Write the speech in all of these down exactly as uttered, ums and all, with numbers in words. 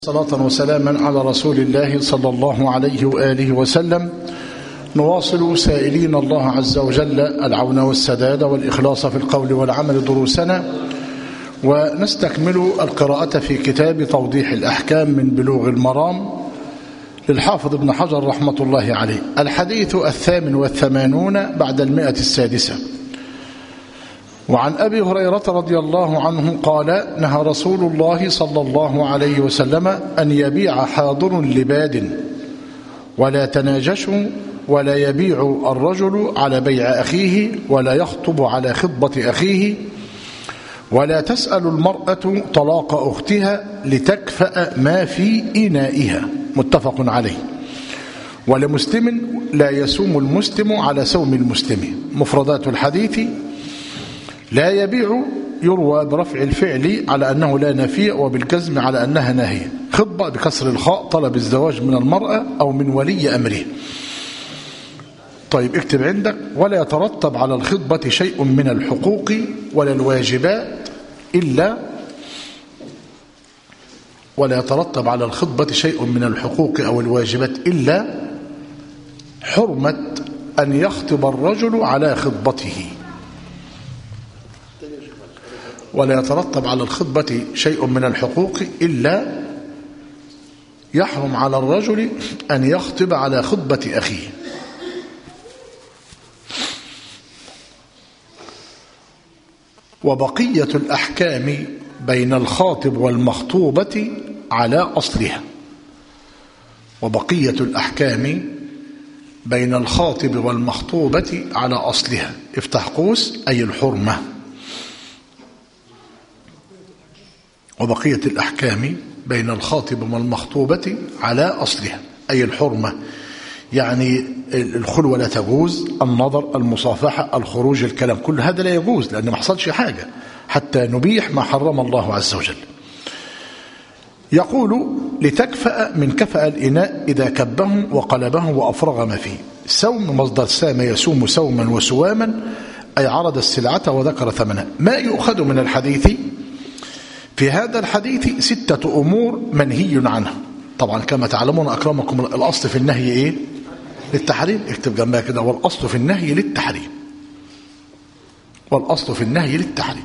صلاة وسلاما على رسول الله صلى الله عليه وآله وسلم. نواصل سائلين الله عز وجل العون والسداد والإخلاص في القول والعمل دروسنا، ونستكمل القراءة في كتاب توضيح الأحكام من بلوغ المرام للحافظ ابن حجر رحمة الله عليه. الحديث الثامن والثمانون بعد المئة السادسة. وعن أبي هريرة رضي الله عنه قال: نهى رسول الله صلى الله عليه وسلم أن يبيع حاضر لباد، ولا تناجشوا، ولا يبيع الرجل على بيع أخيه، ولا يخطب على خطبة أخيه، ولا تسأل المرأة طلاق أختها لتكفأ ما في إنائها. متفق عليه. ولمسلم: لا يسوم المسلم على سوم المسلم. مفردات الحديث: لا يبيع يروى برفع الفعل على أنه لا نفي، وبالجزم على أنها ناهية. خطبة بكسر الخاء: طلب الزواج من المرأة أو من ولي أمره. طيب اكتب عندك: ولا يترتب على الخطبة شيء من الحقوق ولا الواجبات إلا ولا يترتب على الخطبة شيء من الحقوق أو الواجبات إلا حرمة أن يخطب الرجل على خطبته. ولا يترتب على الخطبة شيء من الحقوق إلا يحرم على الرجل أن يخطب على خطبة أخيه. وبقية الأحكام بين الخاطب والمخطوبة على أصلها. وبقية الأحكام بين الخاطب والمخطوبة على أصلها. افتح قوس: أي الحرمة. وبقية الأحكام بين الخاطب والمخطوبة على أصلها، أي الحرمة، يعني الخلوة لا تجوز، النظر، المصافحة، الخروج، الكلام، كل هذا لا يجوز، لأن ما حصلش حاجة حتى نبيح ما حرم الله عز وجل. يقول: لتكفأ من كفأ الإناء إذا كبه وقلبه وأفرغ ما فيه. سوم مصدر سام يسوم سوما وسواما، أي عرض السلعة وذكر ثمنها. ما يؤخذ من الحديث؟ في هذا الحديث ستة أمور منهي عنها. طبعا كما تعلمون أكرمكم، الأصل في النهي إيه؟ للتحريم. اكتب جنبها كده: والأصل في النهي للتحريم. والأصل في النهي للتحريم.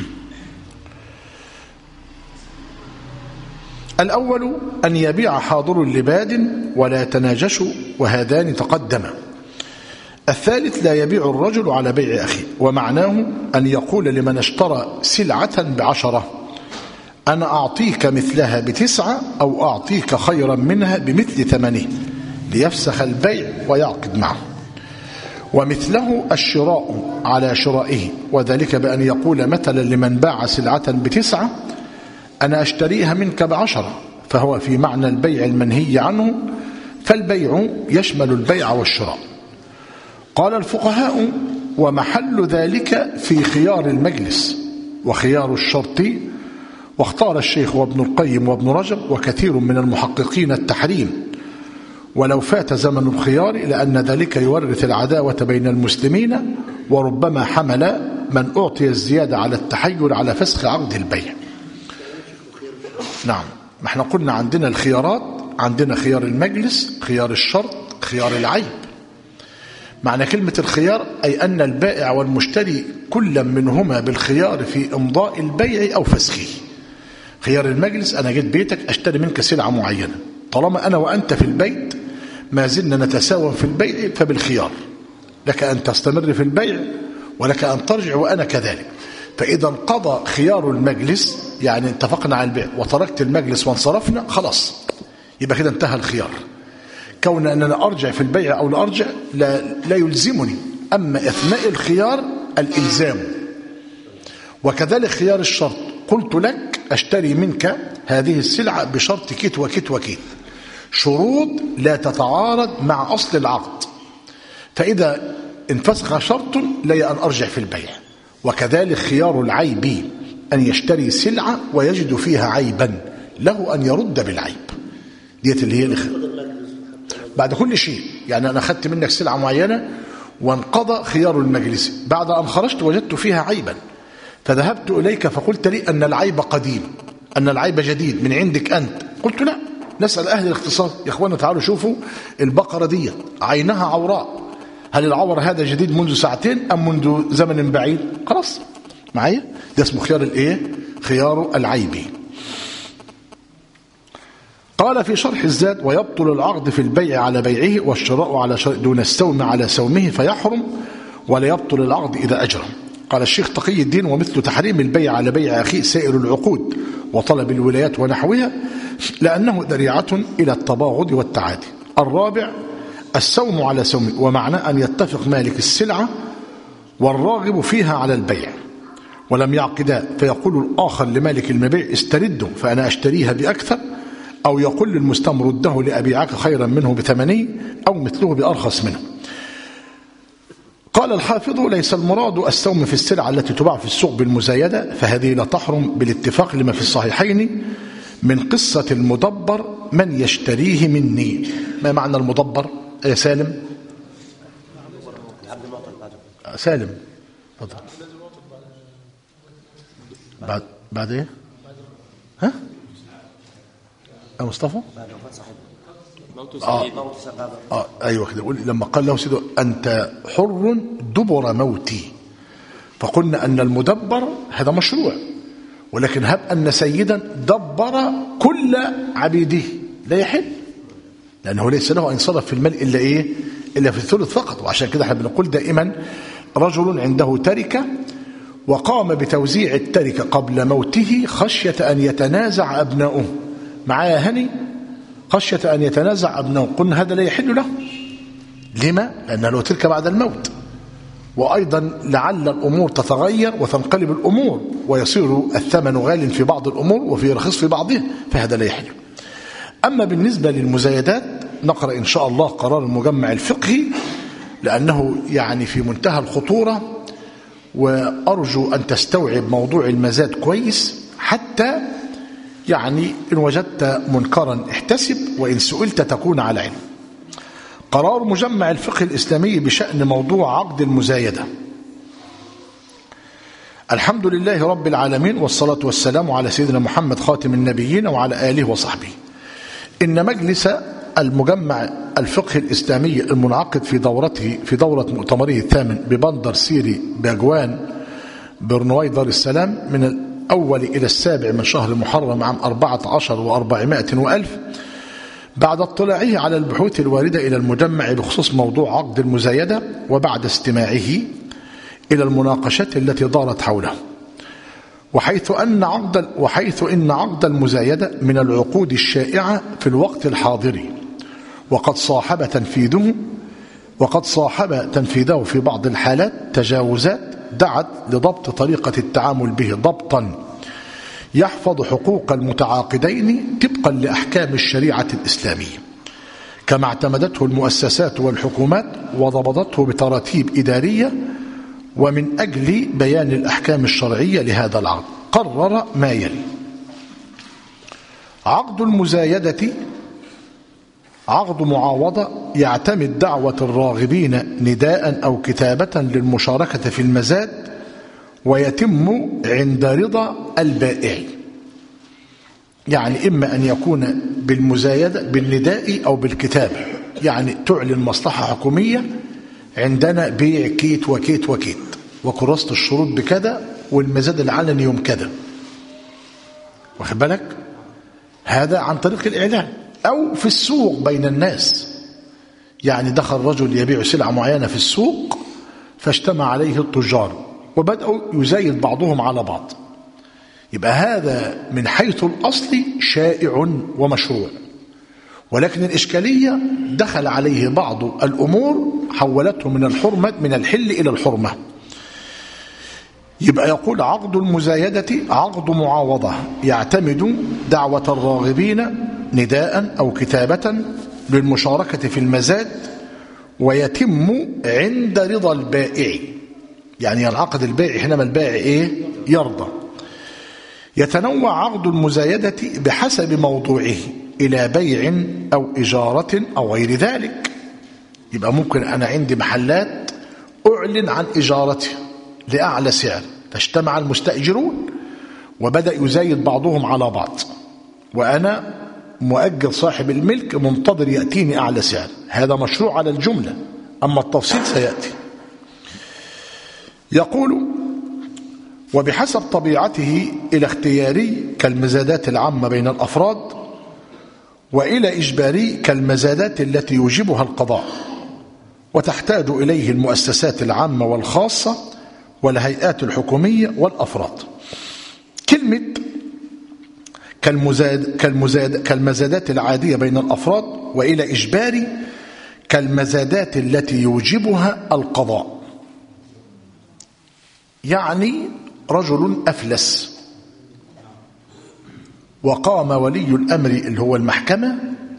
الأول: أن يبيع حاضر لباد ولا تناجشوا، وهذان تقدما. الثالث: لا يبيع الرجل على بيع أخيه، ومعناه أن يقول لمن اشترى سلعة بعشرة: أنا أعطيك مثلها بتسعة، أو أعطيك خيرا منها بمثل ثمنه، ليفسخ البيع ويعقد معه. ومثله الشراء على شرائه، وذلك بأن يقول مثلا لمن باع سلعة بتسعة: أنا أشتريها منك بعشرة، فهو في معنى البيع المنهي عنه، فالبيع يشمل البيع والشراء. قال الفقهاء: ومحل ذلك في خيار المجلس وخيار الشرط. واختار الشيخ وابن القيم وابن رجب وكثير من المحققين التحريم ولو فات زمن الخيار، لأن ذلك يورث العداوة بين المسلمين، وربما حمل من أعطي الزيادة على التحيل على فسخ عقد البيع. نعم، ما احنا قلنا عندنا الخيارات، عندنا خيار المجلس، خيار الشرط، خيار العيب. معنى كلمة الخيار أي أن البائع والمشتري كل منهما بالخيار في إمضاء البيع أو فسخه. خيار المجلس: أنا جيت بيتك أشتري منك سلعة معينة، طالما أنا وأنت في البيت ما زلنا نتساوى في البيع، فبالخيار لك أن تستمر في البيع ولك أن ترجع وأنا كذلك. فإذا انقضى خيار المجلس، يعني اتفقنا على البيع وتركت المجلس وانصرفنا، خلاص يبقى كده انتهى الخيار. كون أننا أرجع في البيع أو لا أرجع لا, لا يلزمني، أما أثناء الخيار الإلزام. وكذلك خيار الشرط: قلت لك أشتري منك هذه السلعة بشرط كيت وكيت وكيت، شروط لا تتعارض مع أصل العقد، فإذا انفسخ شرط لي أن أرجع في البيع. وكذلك خيار العيب: أن يشتري سلعة ويجد فيها عيبا، له أن يرد بالعيب. ديت اللي هي الخيار بعد كل شيء. يعني أنا أخذت منك سلعة معينة وانقضى خيار المجلس، بعد أن خرجت وجدت فيها عيبا، فذهبت إليك فقلت لي أن العيب قديم، أن العيب جديد من عندك أنت، قلت لا، نسأل أهل الاختصاص. يا إخوانا تعالوا شوفوا البقرة دي عينها عوراء، هل العور هذا جديد منذ ساعتين أم منذ زمن بعيد؟ خلاص معايا، ده اسمه خيار الايه؟ خيار العيب. قال في شرح الزاد: ويبطل العقد في البيع على بيعه والشراء على شراء دون السوم على سومه فيحرم، ولا يبطل العقد إذا أجرم. قال الشيخ تقي الدين: ومثل تحريم البيع على بيع أخيه سائر العقود وطلب الولايات ونحوها، لأنه ذريعة إلى التباغض والتعادي. الرابع السوم على سومه، ومعنى أن يتفق مالك السلعة والراغب فيها على البيع ولم يعقدا، فيقول الآخر لمالك المبيع: استرده فأنا أشتريها بأكثر، أو يقول للمستمر: رده لأبيعك خيرا منه بثمنه أو مثله بأرخص منه. قال الحافظ: ليس المراد السوم في السلعة التي تباع في السوق بالمزايدة، فهذه لا تحرم بالاتفاق لما في الصحيحين من قصة المدبر: من يشتريه مني. ما معنى المدبر يا سالم؟ سالم تفضل. بعد بعد ايه؟ ها؟ يا مصطفى؟ آه. آه. ايوه كده. يقول لما قال له سيده: انت حر دبر موتي، فقلنا ان المدبر هذا مشروع، ولكن هب ان سيدا دبر كل عبيده لا يحل، لانه ليس له ان يصرف في المال الا ايه؟ الا في الثلث فقط. وعشان كده احنا بنقول دائما: رجل عنده تركه وقام بتوزيع التركه قبل موته خشيه ان يتنازع ابناؤه. معايا هني؟ خشية أن يتنازع أبناؤه، قلنا هذا لا يحل له. لما؟ لأنه له تلك بعد الموت، وأيضا لعل الأمور تتغير وتنقلب الأمور ويصير الثمن غال في بعض الأمور وفي رخيص في بعضها، فهذا لا يحل. أما بالنسبة للمزايدات نقرأ إن شاء الله قرار المجمع الفقهي، لأنه يعني في منتهى الخطورة، وأرجو أن تستوعب موضوع المزاد كويس، حتى يعني إن وجدت منكرا احتسب، وإن سئلت تكون على علم. قرار مجمع الفقه الإسلامي بشأن موضوع عقد المزايدة. الحمد لله رب العالمين، والصلاة والسلام على سيدنا محمد خاتم النبيين وعلى آله وصحبه. إن مجلس المجمع الفقه الإسلامي المنعقد في دورته في دورة مؤتمره الثامن ببندر سيري باجوان برنواي دار السلام من الأول إلى السابع من شهر محرم عام أربعة عشر وأربعمائة وألف، بعد اطلاعه على البحوث الواردة إلى المجمع بخصوص موضوع عقد المزايدة، وبعد استماعه إلى المناقشات التي دارت حوله، وحيث أن عقد وحيث إن عقد المزايدة من العقود الشائعة في الوقت الحاضر، وقد صاحب تنفيذه وقد صاحب تنفيذه في بعض الحالات تجاوزات دعت لضبط طريقة التعامل به ضبطا يحفظ حقوق المتعاقدين طبقا لأحكام الشريعة الإسلامية، كما اعتمدته المؤسسات والحكومات وضبطته بتراتيب إدارية. ومن أجل بيان الأحكام الشرعية لهذا العقد قرر ما يلي: عقد المزايدة عقد معاوضة يعتمد دعوة الراغبين نداء أو كتابة للمشاركة في المزاد، ويتم عند رضا البائع. يعني إما أن يكون بالمزايدة بالنداء أو بالكتابة، يعني تعلن مصلحة حكومية: عندنا بيع كيت وكيت وكيت، وكراسة الشروط بكذا، والمزاد العلني يوم كذا، واخد بالك؟ هذا عن طريق الإعلان. أو في السوق بين الناس، يعني دخل رجل يبيع سلعة معينة في السوق فاجتمع عليه التجار وبدأوا يزايد بعضهم على بعض، يبقى هذا من حيث الأصل شائع ومشروع، ولكن الإشكالية دخل عليه بعض الأمور حولته من الحرمة من الحل إلى الحرمة. يبقى يقول: عقد المزايدة عقد معاوضة يعتمد دعوة الراغبين نداء أو كتابة للمشاركة في المزاد، ويتم عند رضا البائع. يعني ينعقد البائع حينما البائع إيه؟ يرضى. يتنوع عقد المزايدة بحسب موضوعه إلى بيع أو إجارة أو غير ذلك. يبقى ممكن أنا عندي محلات أعلن عن إجارتها لأعلى سعر، فاجتمع المستأجرون وبدأ يزايد بعضهم على بعض، وأنا مؤجل صاحب الملك منتظر يأتيني أعلى سعر. هذا مشروع على الجملة، أما التفصيل سيأتي. يقول: وبحسب طبيعته إلى اختياري كالمزادات العامة بين الأفراد، وإلى إجباري كالمزادات التي يوجبها القضاء، وتحتاج إليه المؤسسات العامة والخاصة والهيئات الحكومية والأفراد. كلمة كالمزاد كالمزاد كالمزادات العادية بين الأفراد وإلى إجباري كالمزادات التي يوجبها القضاء. يعني رجل أفلس وقام ولي الأمر اللي هو المحكمة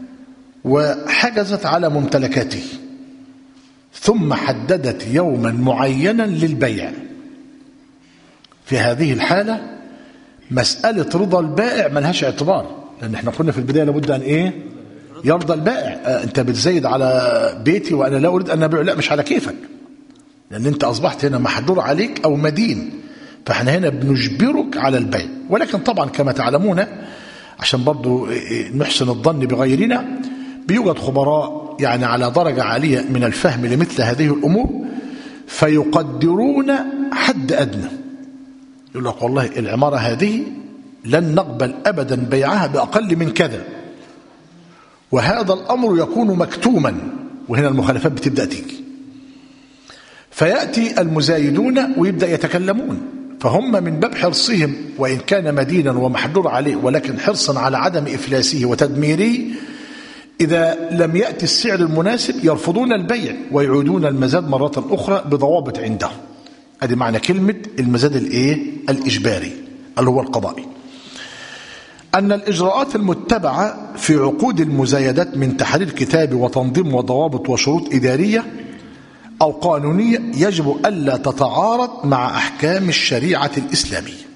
وحجزت على ممتلكاته، ثم حددت يوما معينا للبيع. في هذه الحالة مسألة رضا البائع ملهاش اعتبار، لأن احنا قلنا في البداية لابد أن إيه؟ يرضى البائع. اه أنت بتزايد على بيتي وأنا لا أريد أن أبيع، لا مش على كيفك، لأن أنت أصبحت هنا محظور عليك أو مدين، فاحنا هنا بنجبرك على البيع. ولكن طبعا كما تعلمون، عشان برضو نحسن الظن بغيرنا، بيوجد خبراء يعني على درجة عالية من الفهم لمثل هذه الأمور، فيقدرون حد أدنى. يقول لك والله العمارة هذه لن نقبل أبدا بيعها بأقل من كذا، وهذا الأمر يكون مكتوما، وهنا المخالفات بتبدأ تيجي. فيأتي المزايدون ويبدأ يتكلمون، فهم من باب حرصهم وإن كان مدينا ومحظور عليه، ولكن حرصا على عدم إفلاسه وتدميره، إذا لم يأتي السعر المناسب يرفضون البيع ويعيدون المزاد مرة أخرى بضوابط عندهم. هذه معنى كلمة المزاد الإيه؟ الإجباري اللي هو القضائي. أن الإجراءات المتبعة في عقود المزايدات من تحرير كتاب وتنظيم وضوابط وشروط إدارية أو قانونية يجب ألا تتعارض مع أحكام الشريعة الإسلامية.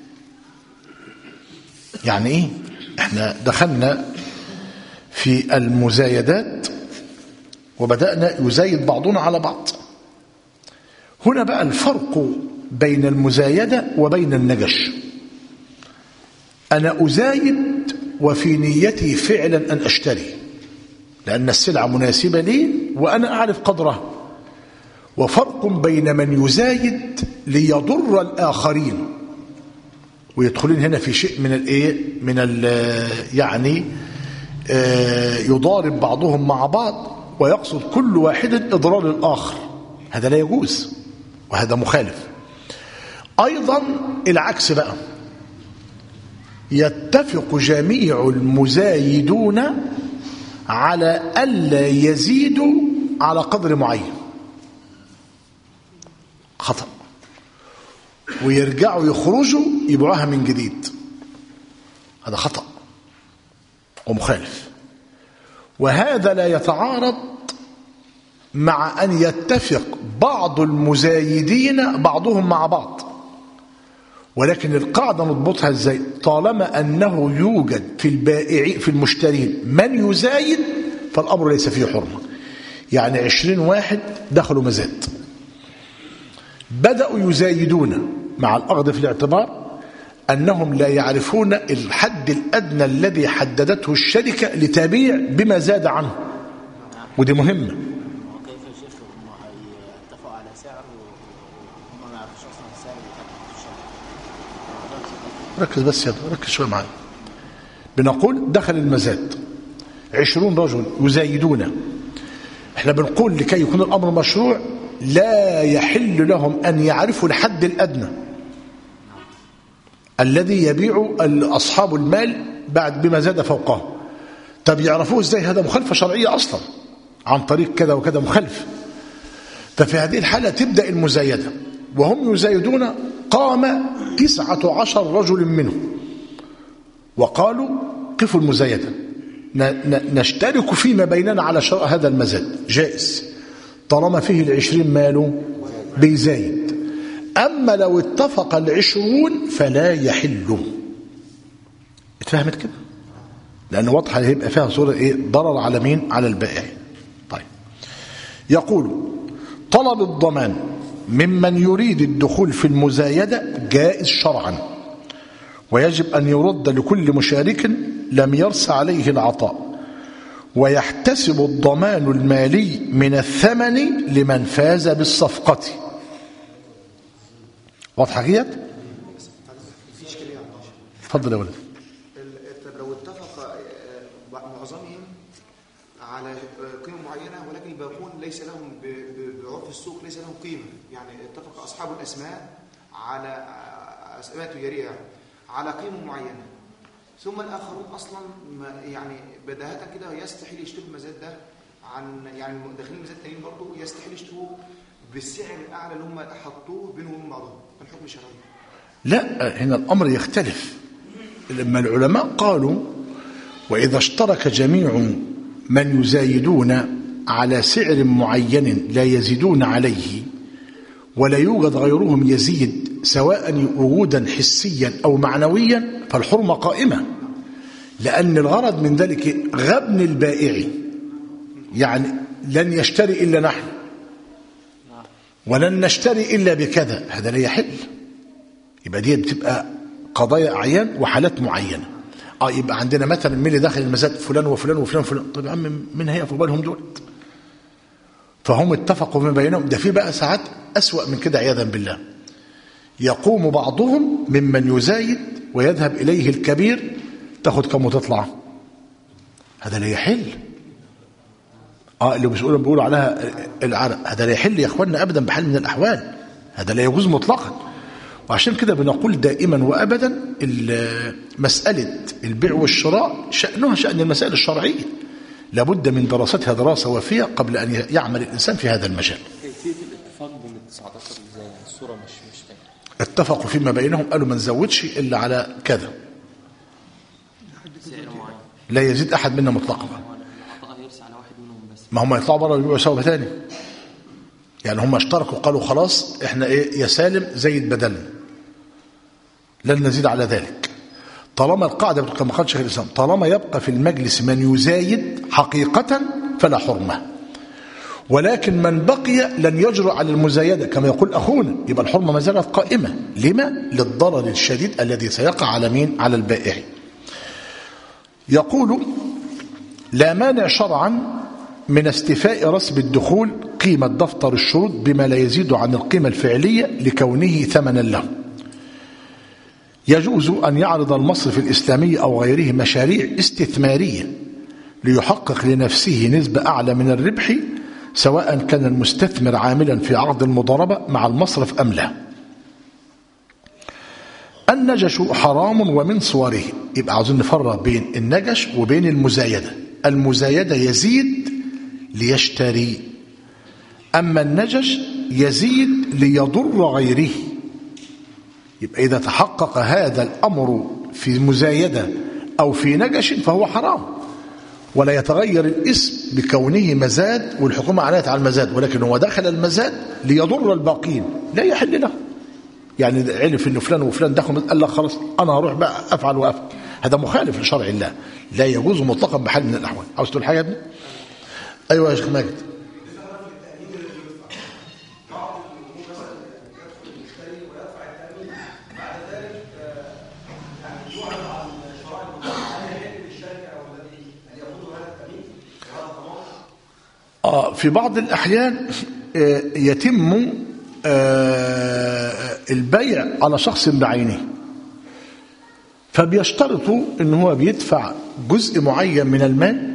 يعني إيه؟ إحنا دخلنا في المزايدات وبدأنا يزايد بعضنا على بعض. هنا بقى الفرق بين المزايدة وبين النجش. أنا أزايد وفي نيتي فعلا أن أشتري، لأن السلعة مناسبة لي وأنا أعرف قدرها. وفرق بين من يزايد ليضر الآخرين، ويدخلون هنا في شيء من الايه من ال يعني يضارب بعضهم مع بعض ويقصد كل واحد إضرار الآخر. هذا لا يجوز وهذا مخالف. أيضا العكس بقى، يتفق جميع المزايدون على ألا يزيدوا على قدر معين، خطأ، ويرجعوا يخرجوا يبيعوها من جديد، هذا خطأ ومخالف. وهذا لا يتعارض مع أن يتفق بعض المزايدين بعضهم مع بعض، ولكن القاعدة نضبطها ازاي؟ طالما أنه يوجد في البائعين في المشترين من يزايد فالأمر ليس فيه حرمة. يعني عشرين واحد دخلوا مزاد، بدأوا يزايدون مع الأخذ في الاعتبار أنهم لا يعرفون الحد الأدنى الذي حددته الشركة لتبيع بما زاد عنه، ودي مهمة. كيف يا شيخ هم اتفقوا على سعر وهم ما يعرفوش اصلا السعر اللي كان في الشركه؟ ركز بس يا ركز شويه معايا. بنقول دخل المزاد عشرون رجل يزايدون، احنا بنقول لكي يكون الأمر مشروع لا يحل لهم أن يعرفوا الحد الأدنى الذي يبيع أصحاب المال بعد بما زاد فوقه. طب يعرفوه ازاي؟ هذا مخالفة شرعية أصلا عن طريق كذا وكذا مخالف. ففي هذه الحالة تبدأ المزايدة، وهم يزايدون قام تسعة عشر رجل منهم وقالوا قفوا المزايدة، نشترك فيما بيننا على شراء هذا المزاد، جائز طالما فيه العشرين ماله بيزايد. أما لو اتفق العشرون فلا يحل. اتفهمت كده؟ لأنه واضحة هيبقى فيها صورة إيه؟ ضرر على مين؟ على البائع. طيب، يقول طلب الضمان ممن يريد الدخول في المزايدة جائز شرعا، ويجب أن يرد لكل مشارك لم يرس عليه العطاء ويحتسب الضمان المالي من الثمن لمن فاز بالصفقة. واضحة كده؟ اتفضل يا ولد. لو اتفق معظمهم على قيمة معينة ولكن الباقون ليس لهم بعرف السوق ليس لهم قيمة، يعني اتفق أصحاب الأسماء على أسماء تجارية على قيمة معينة، ثم الآخرون أصلا يعني بداهة كده يستحيل يشتروا المزاد ده عن يعني داخلين المزاد التانيين برضه يستحيل يشتروه بالسعر الأعلى اللي هم حطوه بينهم وبين بعضهم. الحكم الشرعي لا، هنا الأمر يختلف. لما العلماء قالوا وإذا اشترك جميع من يزايدون على سعر معين لا يزيدون عليه ولا يوجد غيرهم يزيد سواء وجودا حسيا أو معنويا فالحرمة قائمة، لأن الغرض من ذلك غبن البائع، يعني لن يشتري إلا نحن ولن نشتري إلا بكذا، هذا لا يحل. يبقى دي بتبقى قضايا أعيان وحالات معينة. اه يبقى عندنا مثلا مين اللي داخل المزاد؟ فلان وفلان وفلان وفلان. طب يا عم مين هي في بالهم دول؟ فهم اتفقوا فيما بينهم. ده في بقى ساعات أسوأ من كده عياذا بالله، يقوم بعضهم ممن يزايد ويذهب إليه الكبير تاخد كم وتطلع، هذا لا يحل. اه اللي بيقولوا بيقولوا عليها العرق، هذا لا يحل يا اخواننا ابدا بحال من الاحوال، هذا لا يجوز مطلقا. وعشان كده بنقول دائما وابدا مساله البيع والشراء شانها شان المسائل الشرعيه، لابد من دراستها دراسه وافيه قبل ان يعمل الانسان في هذا المجال. كيفيه الاتفاق بين ال تسعة عشر ازاي؟ الصوره مش مش فاهمه. اتفقوا فيما بينهم قالوا ما نزودش الا على كذا، لا يزيد احد منا مطلقا. ما هم يطلعوا بره ويبيعوا سوا تاني، يعني هم اشتركوا قالوا خلاص احنا ايه يا سالم زيد بدلنا لن نزيد على ذلك. طالما القاعده كما قال شيخ الاسلام طالما يبقى في المجلس من يزايد حقيقه فلا حرمه، ولكن من بقي لن يجرؤ على المزايده كما يقول اخونا، يبقى الحرمه ما زالت قائمه. لما؟ للضرر الشديد الذي سيقع على مين؟ على البائع. يقول لا مانع شرعا من استيفاء رسم الدخول قيمة دفتر الشروط بما لا يزيد عن القيمة الفعلية لكونه ثمنا له. يجوز أن يعرض المصرف الإسلامي أو غيره مشاريع استثمارية ليحقق لنفسه نسبة أعلى من الربح سواء كان المستثمر عاملا في عقد المضاربة مع المصرف أم لا. النجش حرام ومن صوره، يبقى عاوزين نفرق بين النجش وبين المزايدة. المزايدة يزيد ليشتري، أما النجش يزيد ليضر غيره. يبقى إذا تحقق هذا الأمر في مزايدة أو في نجش فهو حرام، ولا يتغير الاسم بكونه مزاد والحكومة عناية على المزاد، ولكن هو دخل المزاد ليضر الباقين لا يحل له. يعني علف إنه فلان وفلان دخل قال لك خلاص أنا هروح بقى أفعل وأفعل، هذا مخالف لشرع الله، لا يجوز مطلقا بحال من الأحوال. عاوز تقول حاجة يا ابني؟ أيوة يا شيخ ماجد. آه في بعض الأحيان آه يتم آه البيع على شخص بعينه، فبيشترطوا ان هو بيدفع جزء معين من المال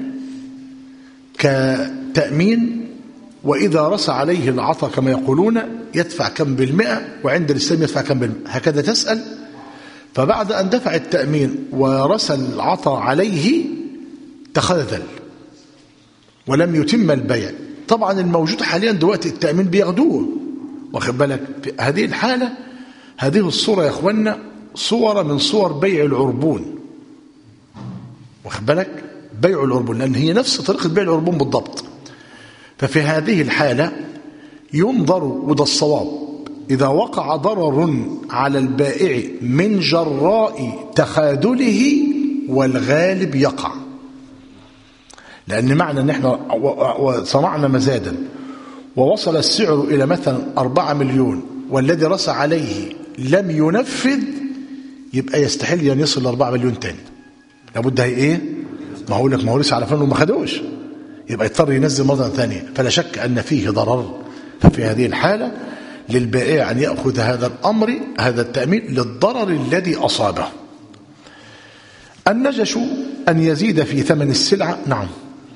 كتأمين، وإذا رسى عليه العطا كما يقولون يدفع كم بالمئة، وعند الإسلام يدفع كم بالمئة، هكذا تسأل. فبعد أن دفع التأمين ورسى العطا عليه تخاذل ولم يتم البيع. طبعا الموجود حاليا دلوقتي التأمين بياخدوه، واخد بالك؟ في هذه الحالة هذه الصورة يا اخوانا صورة من صور بيع العربون، واخد بالك؟ بيع العربون، لأن هي نفس طريقة بيع العربون بالضبط. ففي هذه الحالة ينظر، وده الصواب، إذا وقع ضرر على البائع من جراء تخاذله والغالب يقع، لأن معنى أن احنا صنعنا مزادا ووصل السعر إلى مثلا أربعة مليون والذي رسى عليه لم ينفذ، يبقى يستحل أن يصل لأربعة مليون تاني، لابد هي ايه؟ ما هقول لك ما هو لسه على فنه ما خدوش، يبقى يضطر ينزل مرة ثانية. فلا شك أن فيه ضرر. ففي هذه الحالة للبائع أن يأخذ هذا الأمر، هذا التأمين للضرر الذي أصابه. النجش أن يزيد في ثمن السلعة. نعم.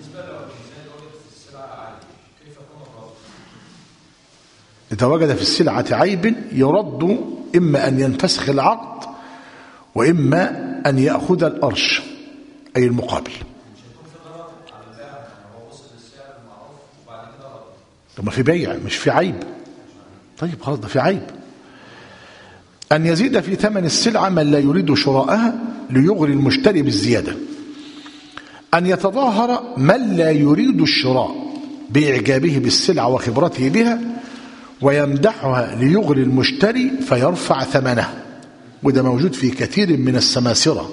إذا وجد في السلعة عيب يرد، إما أن ينفسخ العقد وإما أن يأخذ الأرش أي المقابل. طب في بيع مش في عيب. طيب خلاص ده في عيب. أن يزيد في ثمن السلعة من لا يريد شراءها ليغري المشتري بالزيادة. أن يتظاهر من لا يريد الشراء بإعجابه بالسلعة وخبرته بها ويمدحها ليغري المشتري فيرفع ثمنه، وده موجود في كثير من السماسرة.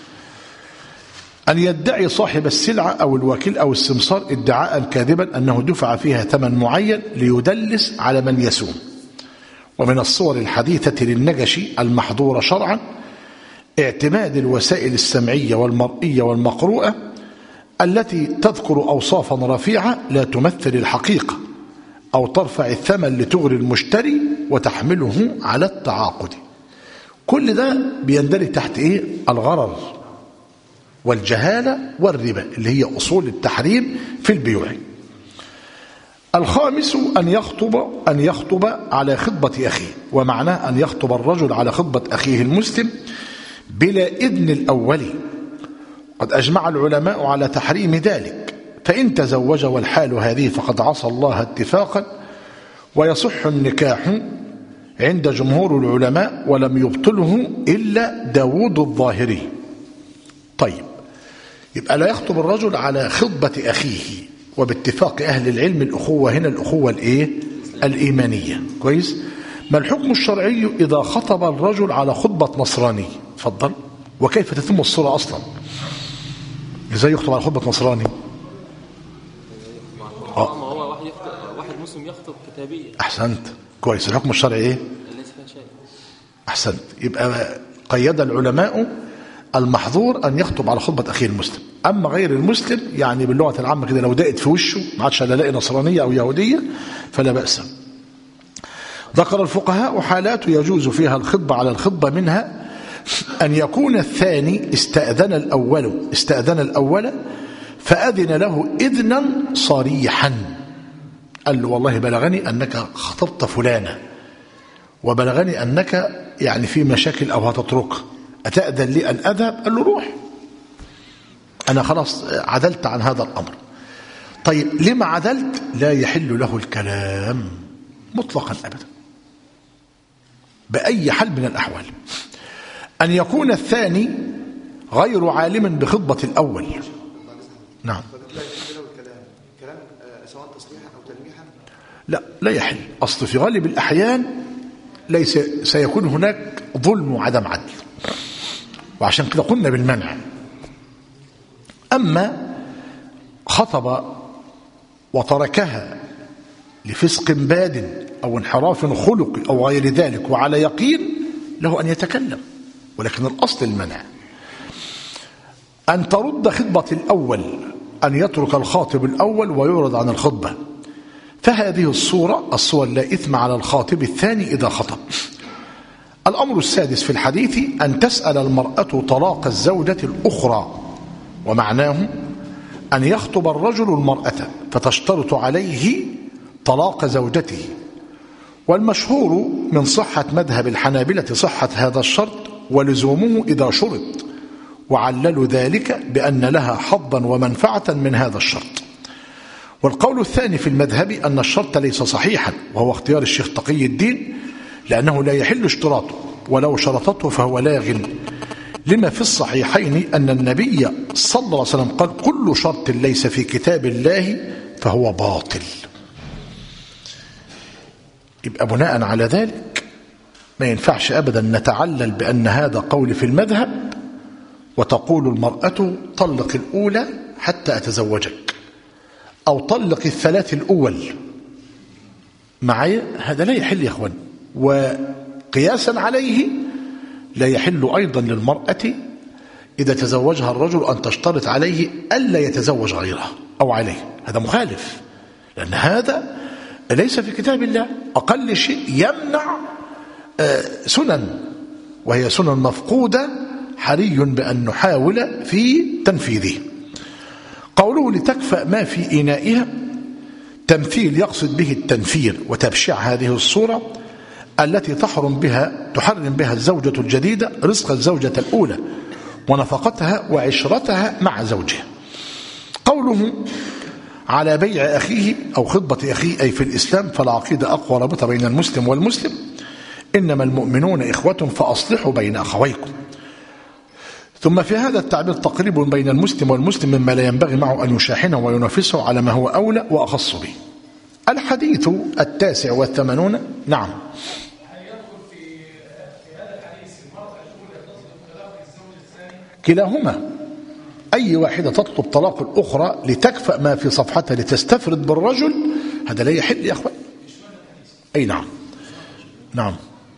أن يدعي صاحب السلعة أو الوكيل أو السمسار ادعاء كاذبا أنه دفع فيها ثمن معين ليدلس على من يسوم. ومن الصور الحديثة للنجش المحظورة شرعا اعتماد الوسائل السمعية والمرئية والمقروءة التي تذكر أوصافا رفيعة لا تمثل الحقيقة أو ترفع الثمن لتغري المشتري وتحمله على التعاقد. كل ده بيندرج تحت إيه؟ الغرر والجهالة والربا اللي هي أصول التحريم في البيوع. الخامس أن يخطب أن يخطب على خطبة أخيه، ومعناه أن يخطب الرجل على خطبة أخيه المسلم بلا إذن الأول. قد أجمع العلماء على تحريم ذلك، فإن تزوج والحال هذه فقد عصى الله اتفاقا، ويصح النكاح عند جمهور العلماء ولم يبطله إلا داود الظاهري. طيب يبقى لا يخطب الرجل على خطبة أخيه، وباتفاق أهل العلم الأخوة هنا الأخوة الإيه؟ الإيمانية. كويس. ما الحكم الشرعي إذا خطب الرجل على خطبة نصراني؟ تفضل. وكيف تتم الصورة أصلا؟ إزاي يخطب على خطبة نصراني؟ آه. هو واحد يخطب، واحد مسلم يخطب كتابية. أحسنت. كويس. الحكم الشرعي إيه؟ ليس فيها شيء. أحسنت. يبقى قيد العلماء المحظور أن يخطب على خطبة أخيه المسلم. أما غير المسلم يعني باللغة العامة كده لو دقت في وشه ما عادش الاقي نصرانية أو يهودية فلا بأس. ذكر الفقهاء حالات يجوز فيها الخطبة على الخطبة، منها أن يكون الثاني استأذن الأول استأذن الأول فأذن له إذنا صريحا، قال له والله بلغني أنك خطبت فلانة وبلغني أنك يعني في مشاكل أو هتتركها، أتأذن لي أن أذهب؟ قال له روح، أنا خلاص عدلت عن هذا الأمر. طيب لما عدلت؟ لا يحل له الكلام مطلقا أبدا بأي حال من الأحوال. أن يكون الثاني غير عالم بخطبة الأول. نعم. كلام سواء تصريحا أو تلميحا؟ لا لا يحل. أصل في غالب الأحيان ليس سيكون هناك ظلم وعدم عدل، وعشان كده قلنا بالمنع. أما خطب وتركها لفسق باد أو انحراف خلقي أو غير ذلك وعلى يقين له أن يتكلم، ولكن الأصل المنع. أن ترد خطبة الأول، أن يترك الخاطب الأول ويعرض عن الخطبة، فهذه الصورة الصور لا إثم على الخاطب الثاني إذا خطب. الأمر السادس في الحديث أن تسأل المرأة طلاق الزوجة الأخرى، ومعناه أن يخطب الرجل المرأة فتشترط عليه طلاق زوجته. والمشهور من صحة مذهب الحنابلة صحة هذا الشرط ولزومه إذا شرط، وعللوا ذلك بأن لها حظا ومنفعة من هذا الشرط. والقول الثاني في المذهب أن الشرط ليس صحيحا، وهو اختيار الشيخ تقي الدين، لأنه لا يحل اشتراطه، ولو شرطته فهو لاغ، لما في الصحيحين أن النبي صلى الله عليه وسلم قال كل شرط ليس في كتاب الله فهو باطل. يبقى بناء على ذلك ما ينفعش أبدا نتعلل بأن هذا قول في المذهب وتقول المرأة طلق الأولى حتى أتزوجك، أو طلق الثلاث الأول معي، هذا لا يحل يا أخوان. وقياسا عليه لا يحل أيضا للمرأة إذا تزوجها الرجل أن تشترط عليه ألا يتزوج غيرها أو عليه. هذا مخالف، لأن هذا ليس في كتاب الله. أقل شيء يمنع سنن، وهي سنن مفقودة حري بأن نحاول في تنفيذه. قوله لتكفأ ما في إنائها، تمثيل يقصد به التنفير وتبشيع هذه الصورة التي تحرم بها تحرم بها الزوجة الجديدة رزق الزوجة الأولى ونفقتها وعشرتها مع زوجها. قوله على بيع أخيه أو خطبة أخيه أي في الإسلام، فالعقيدة أقوى رابطة بين المسلم والمسلم، إنما المؤمنون إخوة فأصلحوا بين أخويكم. ثم في هذا التعبير تقريب بين المسلم والمسلم مما لا ينبغي معه أن يشاحنه وينافسه على ما هو أولى وأخص به. الحديث التاسع والثمانون. نعم. كلاهما، أي واحدة تطلب طلاق الأخرى لتكفأ ما في صفحتها لتستفرد بالرجل، هذا لا يحل يا أخوان. أي نعم نعم.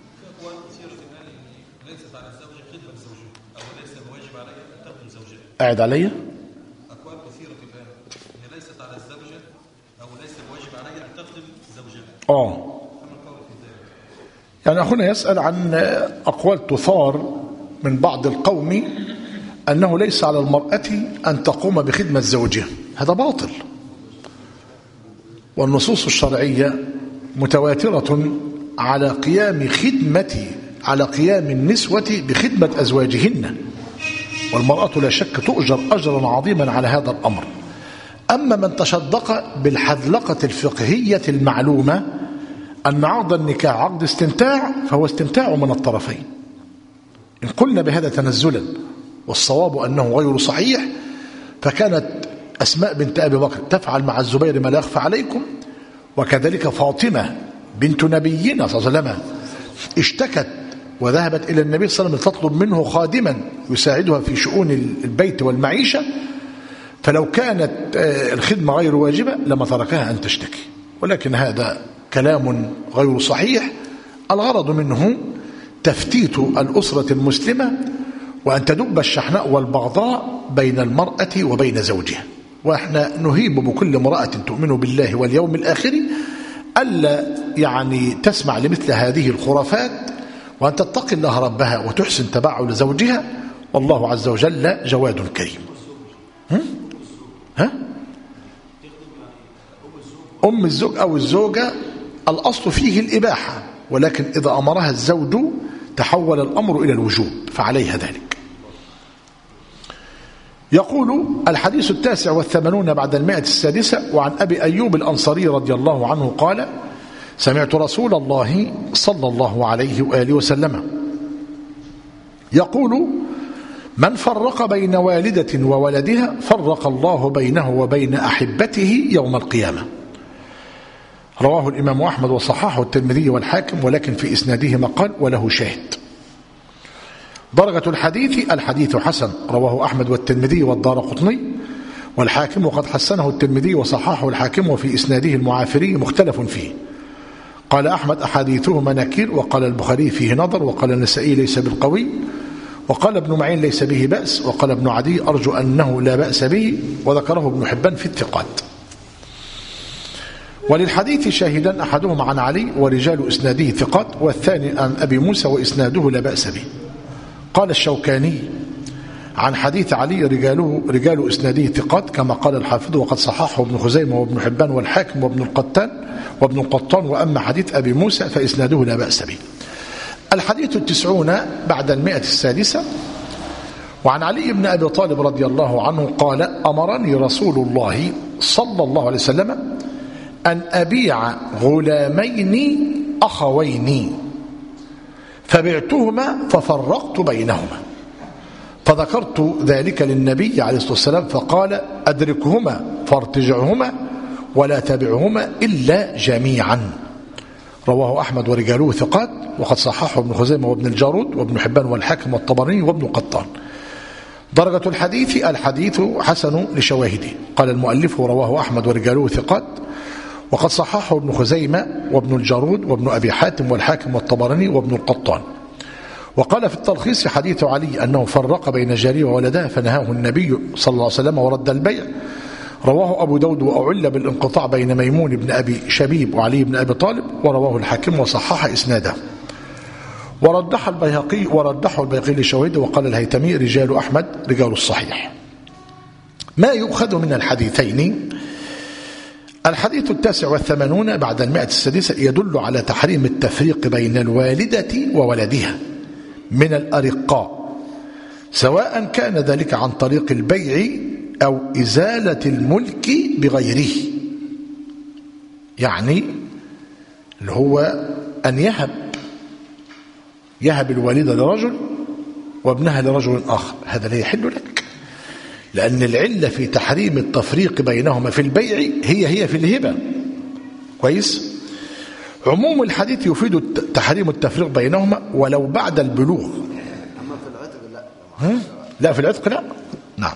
قاعد علي أقوال كثيرة الآن هي ليست على الزوجة أو ليس الواجب عليها أن تخدم زوجها. آه يعني أخونا يسأل عن أقوال تثار من بعض القوم أنه ليس على المرأة أن تقوم بخدمة زوجها. هذا باطل، والنصوص الشرعية متواترة على قيام خدمة على قيام النسوة بخدمة أزواجهن، والمرأة لا شك تؤجر أجرا عظيما على هذا الأمر. أما من تشدق بالحذلقة الفقهية المعلومة أن عقد النكاح عقد استمتاع، فهو استمتاع من الطرفين. إن قلنا بهذا تنزلا والصواب أنه غير صحيح، فكانت أسماء بنت أبي بكر تفعل مع الزبير ما لا يخفى عليكم، وكذلك فاطمة بنت نبينا صلى الله عليه وسلم اشتكت وذهبت إلى النبي صلى الله عليه وسلم تطلب منه خادما يساعدها في شؤون البيت والمعيشة، فلو كانت الخدمة غير واجبة لما تركها أن تشتكي. ولكن هذا كلام غير صحيح، الغرض منه تفتيت الأسرة المسلمة وأن تدب الشحناء والبغضاء بين المرأة وبين زوجها. وإحنا نهيب بكل امرأة تؤمن بالله واليوم الآخر ألا يعني تسمع لمثل هذه الخرافات، وأن تتقي الله ربها وتحسن تبعل زوجها، والله عز وجل جواد كريم. ها؟ ها؟ أم الزوج أو الزوجة الأصل فيه الإباحة، ولكن إذا أمرها الزوج تحول الأمر إلى الوجوب فعليها ذلك. يقول الحديث التاسع والثمانون بعد المائة السادسة. وعن أبي أيوب الأنصاري رضي الله عنه قال: سمعت رسول الله صلى الله عليه وآله وسلم يقول: من فرق بين والدة وولدها فرق الله بينه وبين أحبته يوم القيامة. رواه الإمام أحمد وصححه الترمذي والحاكم، ولكن في إسناده مقال وله شاهد. درجة الحديث: الحديث حسن، رواه أحمد والترمذي والدارقطني والحاكم، وقد حسنه الترمذي وصححه الحاكم، وفي إسناده المعافري مختلف فيه. قال أحمد: أحاديثه مناكير، وقال البخاري فيه نظر، وقال النسائي ليس بالقوي، وقال ابن معين ليس به بأس، وقال ابن عدي أرجو أنه لا بأس به، وذكره ابن حبان في الثقات. وللحديث شاهدا أحدهما عن علي ورجال إسناده ثقات، والثاني عن أبي موسى وإسناده لا بأس به. قال الشوكاني: عن حديث علي رجاله رجال إسناده ثقات كما قال الحافظ، وقد صححه ابن خزيمة وابن حبان والحاكم وابن القطان وابن القطان وأما حديث أبي موسى فإسناده لا بأس به. الحديث التسعون بعد المائة السادسة. وعن علي بن أبي طالب رضي الله عنه قال: أمرني رسول الله صلى الله عليه وسلم أن أبيع غلامين أخوين، فبعتهما ففرقت بينهما، فذكرت ذلك للنبي عليه الصلاة والسلام فقال: أدركهما فارتجعهما ولا تبعهما إلا جميعا. رواه أحمد ورجاله ثقات، وقد صححه ابن خزيمة وابن الجارود وابن حبان والحاكم والطبراني وابن قطان. درجة الحديث: الحديث حسن لشواهده. قال المؤلف: رواه أحمد ورجاله ثقات، وقد صححه ابن خزيمة وابن الجارود وابن أبي حاتم والحاكم والطبراني وابن القطان. وقال في التلخيص حديث علي أنه فرق بين جارية وولدها فنهاه النبي صلى الله عليه وسلم ورد البيع. رواه أبو داود وأعل بالانقطاع بين ميمون بن أبي شبيب وعلي بن أبي طالب، ورواه الحاكم وصحح إسناده. وردح البيهقي وردحه البيهقي للشواهد، وقال الهيثمي رجال أحمد رجال الصحيح. ما يؤخذ من الحديثين: الحديث التاسع والثمانون بعد المائة السادسة يدل على تحريم التفريق بين الوالدة وولدها من الأرقاء، سواء كان ذلك عن طريق البيع أو إزالة الملك بغيره، يعني اللي هو أن يهب يهب الوالدة لرجل وابنها لرجل آخر، هذا لا يحل لك، لأن العلة في تحريم التفريق بينهما في البيع هي هي في الهبة. كويس؟ عموم الحديث يفيد تحريم التفريق بينهما ولو بعد البلوغ. أما في العتق لا. ها؟ لا في العتق لا. نعم.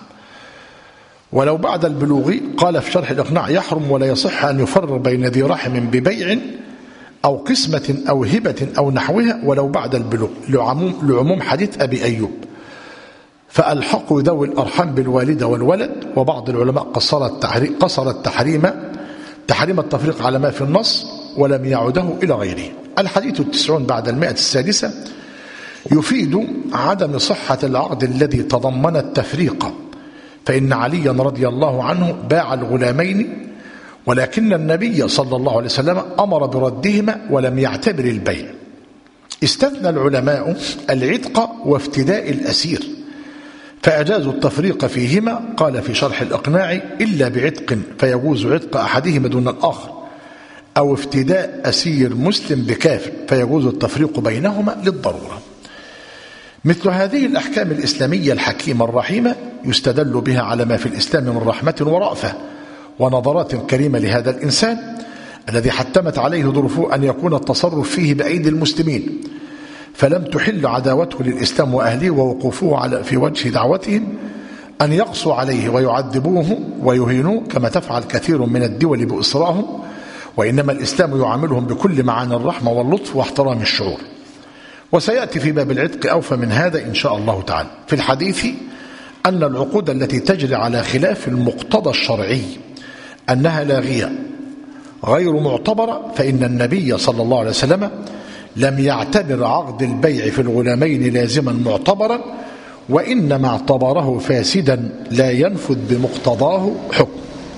ولو بعد البلوغ، قال في شرح الإقناع: يحرم ولا يصح أن يفرق بين ذي رحم ببيع أو قسمة أو هبة أو نحوها ولو بعد البلوغ، لعموم, لعموم حديث أبي أيوب. فألحقوا ذوي الأرحام بالوالدة والولد. وبعض العلماء قصر التحريم, قصر التحريم تحريم التفريق على ما في النص ولم يعده إلى غيره. الحديث التسعون بعد المائة السادسة يفيد عدم صحة العقد الذي تضمن التفريق، فإن عليا رضي الله عنه باع الغلامين، ولكن النبي صلى الله عليه وسلم أمر بردهما ولم يعتبر البيع. استثنى العلماء العتق وافتداء الأسير، فأجازوا التفريق فيهما. قال في شرح الإقناع: إلا بعتق فيجوز عتق أحدهما دون الآخر، أو افتداء أسير مسلم بكافر فيجوز التفريق بينهما للضرورة. مثل هذه الأحكام الإسلامية الحكيمة الرحيمة يستدل بها على ما في الإسلام من رحمة ورأفة ونظرات كريمة لهذا الإنسان الذي حتمت عليه ظروفه أن يكون التصرف فيه بأيدي المسلمين، فلم تحل عداوته للإسلام وأهله ووقوفه على في وجه دعوتهم أن يقصوا عليه ويعذبوه ويهينوه كما تفعل كثير من الدول بأسراهم، وإنما الإسلام يعاملهم بكل معاني الرحمة واللطف واحترام الشعور. وسيأتي في باب العتق أوفى من هذا إن شاء الله تعالى. في الحديث أن العقود التي تجري على خلاف المقتضى الشرعي أنها لاغية غير معتبرة، فإن النبي صلى الله عليه وسلم لم يعتبر عقد البيع في الغلامين لازما معتبرا، وإنما اعتبره فاسدا لا ينفذ بمقتضاه حكم.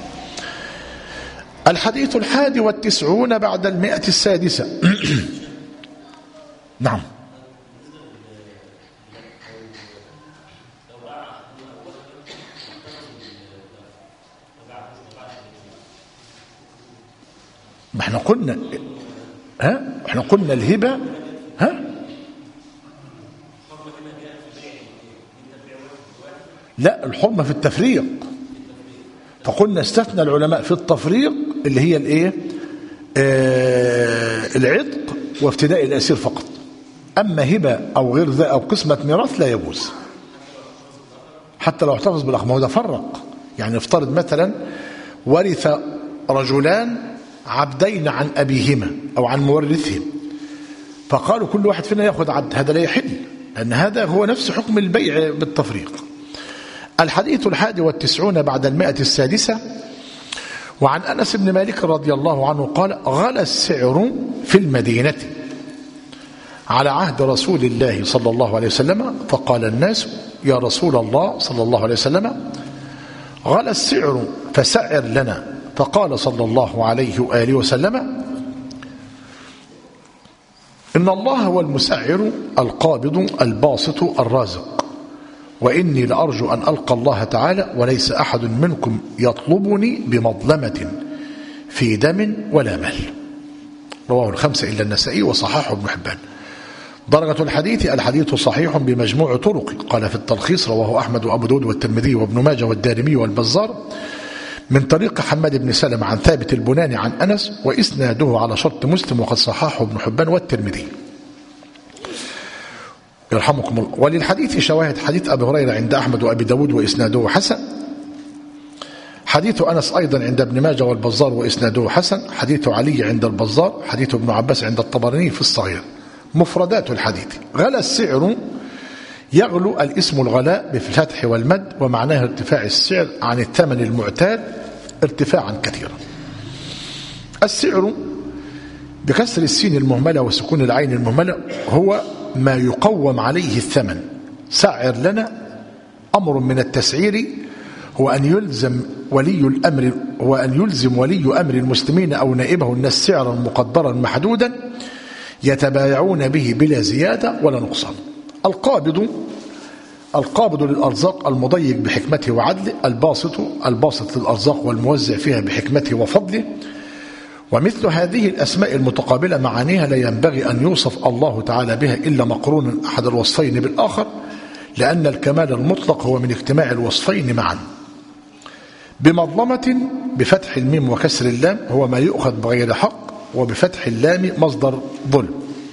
الحديث الحادي والتسعون بعد المئة السادسة نعم. ما احنا قلنا ها احنا قلنا الهبة ها لا الحرمة في التفريق، فقلنا استثنى العلماء في التفريق اللي هي الايه آه العتق وافتداء الأسير فقط. أما هبة أو غير ذا أو قسمة ميراث لا يجوز حتى لو احتفظ بالأخ. ما هو ده فرق، يعني افترض مثلا ورث رجلان عبدين عن أبيهما أو عن مورثهم، فقالوا كل واحد فينا يأخذ عبد، هذا لا يحل، لأن هذا هو نفس حكم البيع بالتفريق. الحديث الحادي والتسعون بعد المائة السادسة وعن أنس بن مالك رضي الله عنه قال: غلى السعر في المدينة على عهد رسول الله صلى الله عليه وسلم، فقال الناس: يا رسول الله صلى الله عليه وسلم غلى السعر فسعر لنا، فقال صلى الله عليه وآله وسلم: إن الله هو المسعر القابض الباسط الرازق، وإني لأرجو أن ألقى الله تعالى وليس أحد منكم يطلبني بمظلمة في دم ولا مال. رواه الخمسة إلا النسائي وصححه ابن حبان. درجة الحديث: الحديث صحيح بمجموع طرق. قال في التلخيص: رواه أحمد وأبو داود والترمذي وابن ماجه والدارمي والبزار من طريق حماد بن سلمة عن ثابت البناني عن أنس، وإسناده على شرط مسلم وقد صححه ابن حبان والترمذي يرحمكم الله. وللحديث شواهد: حديث أبي هريرة عند أحمد وأبي داود وإسناده حسن، حديث أنس أيضا عند ابن ماجه والبزار وإسناده حسن، حديث علي عند البزار، حديث ابن عباس عند الطبراني في الصغير مفردات الحديث: غلا السعر يغلو الاسم الغلاء بالفتح والمد، ومعناه ارتفاع السعر عن الثمن المعتاد ارتفاعا كثيرا. السعر بكسر السين المهملة وسكون العين المهملة هو ما يقوم عليه الثمن. سعر لنا أمر من التسعير هو أن يلزم ولي الأمر هو أن يلزم ولي أمر المسلمين أو نائبه الناس سعرا مقدرا محدودا يتبايعون به بلا زيادة ولا نقصان. القابض القابض للأرزاق المضيق بحكمته وعدله، الباسط الباسط للأرزاق والموزع فيها بحكمته وفضله. ومثل هذه الأسماء المتقابلة معانيها لا ينبغي أن يوصف الله تعالى بها إلا مقرونا أحد الوصفين بالآخر، لأن الكمال المطلق هو من اجتماع الوصفين معا. بمظلمة بفتح الميم وكسر اللام هو ما يؤخذ بغير حق، وبفتح اللام مصدر ظلم.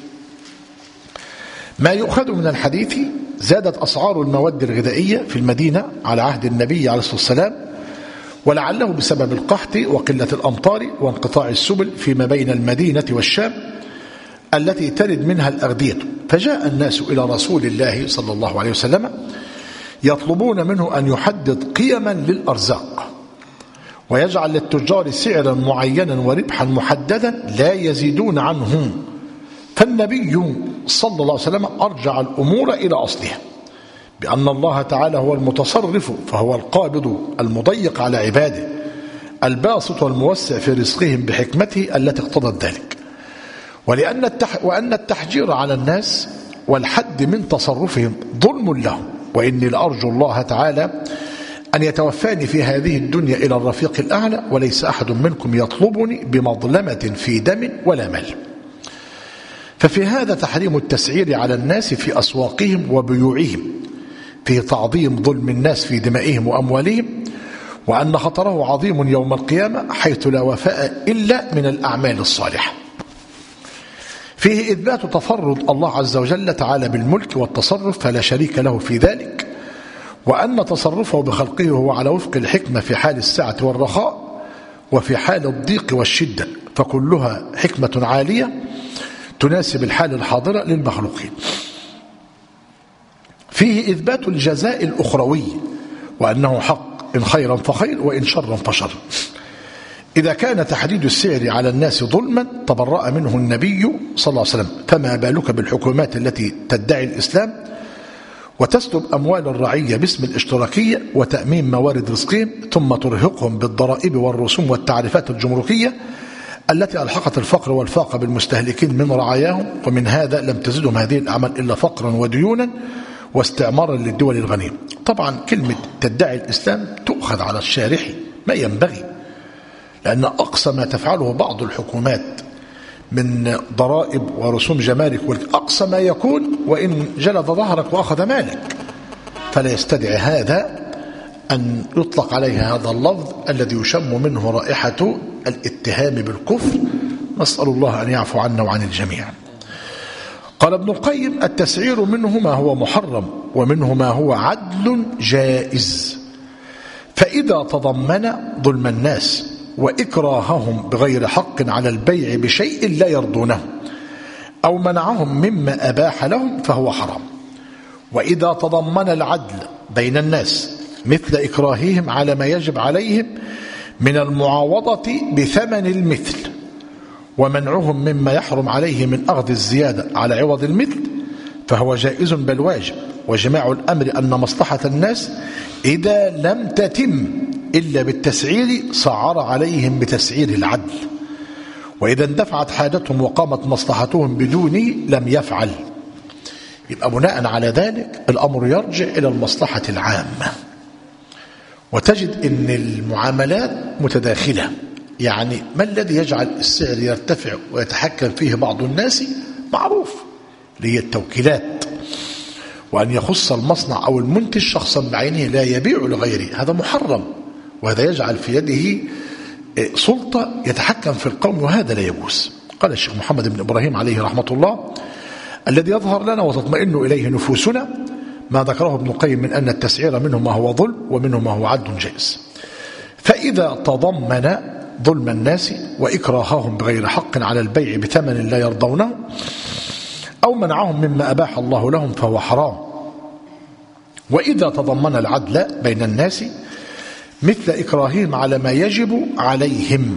ما يؤخذ من الحديث: زادت أسعار المواد الغذائية في المدينة على عهد النبي عليه الصلاة والسلام، ولعله بسبب القحط وقلة الأمطار وانقطاع السبل فيما بين المدينة والشام التي ترد منها الأغذية، فجاء الناس إلى رسول الله صلى الله عليه وسلم يطلبون منه أن يحدد قيما للأرزاق ويجعل للتجار سعرا معينا وربحا محددا لا يزيدون عنه. فالنبي صلى الله عليه وسلم أرجع الأمور إلى أصلها بأن الله تعالى هو المتصرف، فهو القابض المضيق على عباده، الباسط والموسع في رزقهم بحكمته التي اقتضت ذلك. ولأن التح وأن التحجير على الناس والحد من تصرفهم ظلم لهم، وإني لأرجو الله تعالى أن يتوفاني في هذه الدنيا إلى الرفيق الأعلى، وليس أحد منكم يطلبني بمظلمة في دم ولا مال. ففي هذا تحريم التسعير على الناس في أسواقهم وبيوعهم، فيه تعظيم ظلم الناس في دمائهم وأموالهم، وأن خطره عظيم يوم القيامة حيث لا وفاء إلا من الأعمال الصالحة. فيه إثبات تفرد الله عز وجل تعالى بالملك والتصرف فلا شريك له في ذلك، وأن تصرفه بخلقه هو على وفق الحكمة في حال السعة والرخاء وفي حال الضيق والشدة، فكلها حكمة عالية تناسب الحال الحاضرة للمخلوقين. فيه إثبات الجزاء الأخروي، وأنه حق إن خيرا فخير وإن شرا فشر. إذا كان تحديد السعر على الناس ظلما تبرأ منه النبي صلى الله عليه وسلم، فما بالك بالحكومات التي تدعي الإسلام وتسلب أموال الرعية باسم الاشتراكية وتأمين موارد رزقهم، ثم ترهقهم بالضرائب والرسوم والتعريفات الجمركية التي ألحقت الفقر والفاقة بالمستهلكين من رعاياهم. ومن هذا لم تزدهم هذه الأعمال إلا فقرا وديونا واستعمارا للدول الغنية. طبعا كلمة تدعي الإسلام تؤخذ على الشارح ما ينبغي، لأن أقصى ما تفعله بعض الحكومات من ضرائب ورسوم جمارك أقصى ما يكون وإن جلد ظهرك وأخذ مالك، فلا يستدعي هذا أن يطلق عليها هذا اللفظ الذي يشم منه رائحة الاتهام بالكفر. نسأل الله أن يعفو عنا وعن الجميع. قال ابن القيم: التسعير منه ما هو محرم ومنه ما هو عدل جائز، فإذا تضمن ظلم الناس وإكراههم بغير حق على البيع بشيء لا يرضونه أو منعهم مما أباح لهم فهو حرام. وإذا تضمن العدل بين الناس مثل إكراههم على ما يجب عليهم من المعاوضة بثمن المثل ومنعهم مما يحرم عليه من أخذ الزيادة على عوض المثل فهو جائز بل واجب. وجماع الأمر أن مصلحة الناس إذا لم تتم إلا بالتسعير سعر عليهم بتسعير العدل، وإذا اندفعت حاجتهم وقامت مصلحتهم بدونه لم يفعل. يبقى بناء على ذلك الأمر يرجع إلى المصلحة العامة. وتجد أن المعاملات متداخلة، يعني ما الذي يجعل السعر يرتفع ويتحكم فيه بعض الناس معروف، اللي هي التوكيلات، وأن يخص المصنع أو المنتج شخصا بعينه لا يبيع لغيره، هذا محرم، وهذا يجعل في يده سلطة يتحكم في القوم، وهذا لا يجوز. قال الشيخ محمد بن إبراهيم عليه رحمة الله: الذي يظهر لنا وتطمئن إليه نفوسنا ما ذكره ابن القيم من أن التسعير منه ما هو ظلم ومنه ما هو عدل جائز. فإذا تضمن ظلم الناس وإكراههم بغير حق على البيع بثمن لا يرضونه أو منعهم مما أباح الله لهم فهو حرام. وإذا تضمن العدل بين الناس مثل إكراههم على ما يجب عليهم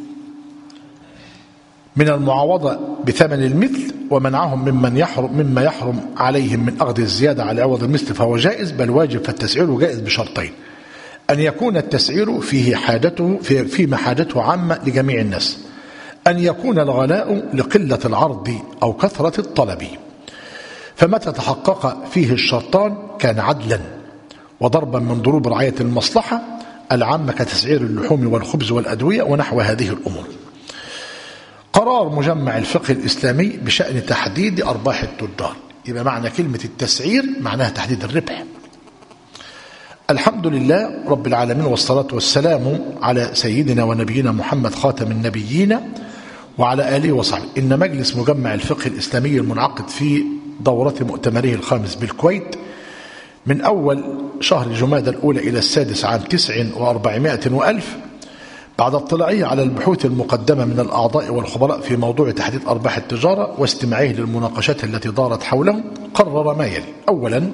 من المعاوضة بثمن المثل ومنعهم ممن يحرم مما يحرم عليهم من أخذ الزيادة على عوض المثل فهو جائز، بل واجب، فالتسعير جائز بشرطين: أن يكون التسعير فيه حاجته في فيما حاجته عامة لجميع الناس، أن يكون الغلاء لقلة العرض أو كثرة الطلب. فمتى تحقق فيه الشرطان كان عدلا وضربا من ضروب رعاية المصلحة العامة كتسعير اللحوم والخبز والأدوية ونحو هذه الأمور. قرار مجمع الفقه الإسلامي بشأن تحديد أرباح التجار. يبقى معنى كلمة التسعير معناها تحديد الربح. الحمد لله رب العالمين، والصلاة والسلام على سيدنا ونبينا محمد خاتم النبيين وعلى آله وصحبه. إن مجلس مجمع الفقه الإسلامي المنعقد في دورة مؤتمره الخامس بالكويت من أول شهر جمادى الأولى إلى السادس عام تسع وأربعمائة وألف، بعد اطلاعه على البحوث المقدمة من الأعضاء والخبراء في موضوع تحديد أرباح التجارة واستماعه للمناقشات التي دارت حوله، قرر ما يلي: أولا،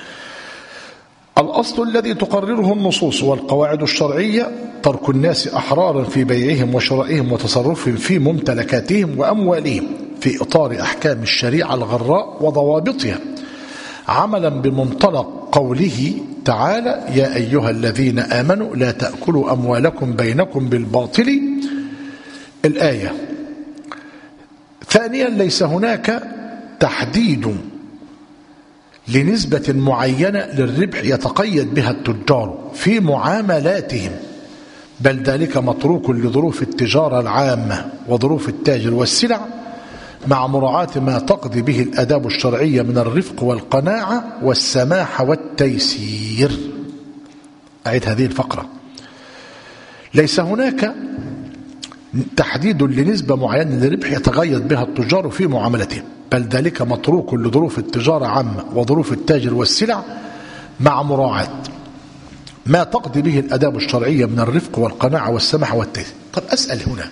الأصل الذي تقرره النصوص والقواعد الشرعية ترك الناس أحرارا في بيعهم وشرائهم وتصرفهم في ممتلكاتهم وأموالهم في إطار أحكام الشريعة الغراء وضوابطها، عملا بمنطلق قوله تعالى: يا أيها الذين آمنوا لا تأكلوا أموالكم بينكم بالباطل، الآية. ثانيا، ليس هناك تحديد لنسبة معينة للربح يتقيد بها التجار في معاملاتهم، بل ذلك متروك لظروف التجارة العامة وظروف التاجر والسلع، مع مراعاة ما تقضي به الآداب الشرعية من الرفق والقناعة والسماح والتيسير. أعيد هذه الفقرة: ليس هناك تحديد لنسبة معينة للربح يتقيد بها التجار في معاملتهم، بل ذلك متروك لظروف التجارة عامة وظروف التاجر والسلع، مع مراعاة ما تقضي به الآداب الشرعية من الرفق والقناعة والسماح والتيسير. طب أسأل هنا: